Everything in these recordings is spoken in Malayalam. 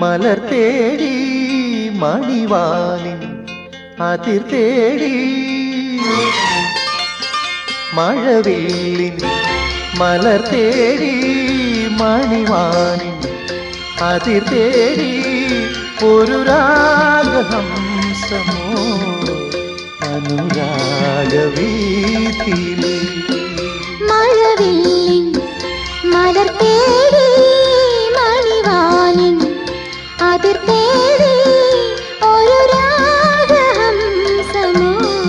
മലർ തേടി മണിവാനിൻ അതിർ തേടി മഴവില്ലിൻ മലർ തേടി മണിവാനിൻ അതിർ തേടി ഒരു രാഗഹംസമോ അനുരാഗവീഥിയിൽ മഴവില്ലിൻ മലർ തേടി മണിവാനിൻ അതിർ തേടി ഒരു രാഗഹംസമോ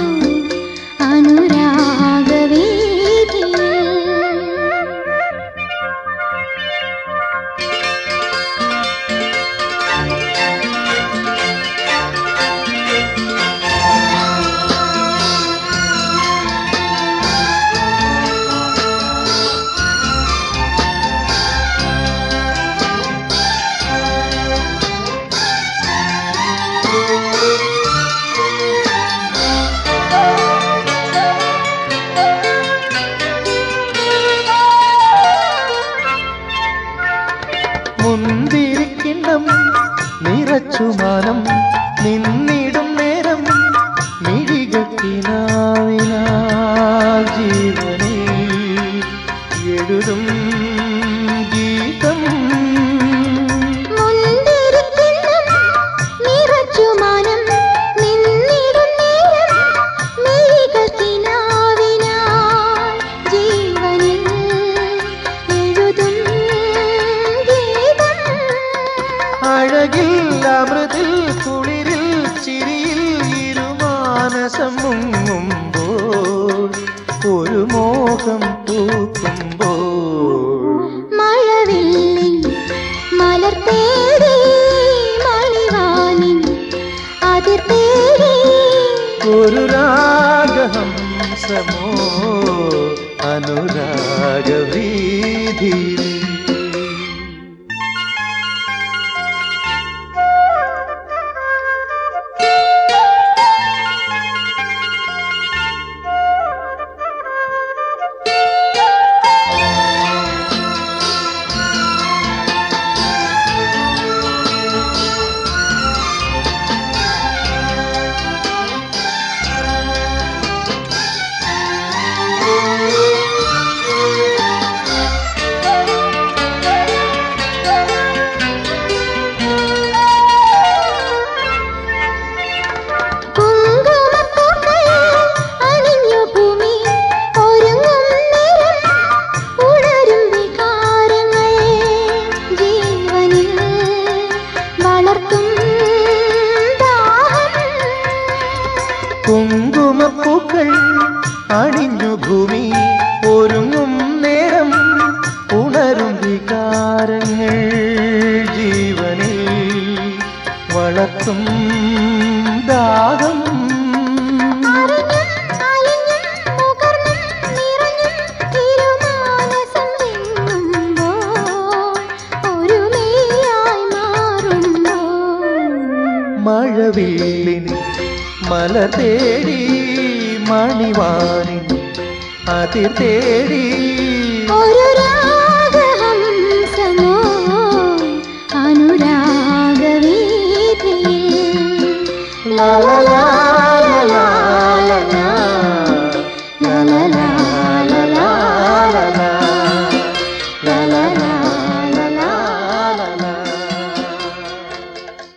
അനുരാഗവീഥിയിൽ. മുന്തിരിക്കിണ്ണം നിറച്ചുമാനം നിന്നിടും നേരം മിഴികത്തിനാവിനാൽ ജീവനെ എഴുതും ഗീതം. അഴകിൽ അമൃതിൽ കുളിരിൽ ചിരിയിൽ ഇരുമാനസം മുങ്ങുമ്പോൾ ഒരു മോഹം പൂക്കുമ്പോൾ മഴവില്ലിൻ മലർ തേടി മണിവാനിൻ അതിർ തേടി ഒരു രാഗഹംസമോ അനുരാഗവീഥിയിൽ. കുങ്കുമപ്പൂക്കൾ അണിഞ്ഞു ഭൂമി ഒരുങ്ങും നേരം ഉണരും വികാരങ്ങൾ ജീവനിൽ വളർത്തും ദാഹം. മഴവില്ലിൻ മലർ തേടി മണിവാനിൻ അതിർ തേടി ഒരു രാഗഹംസമോ അനുരാഗവീഥിയിൽ. ലാ ലാ ലാ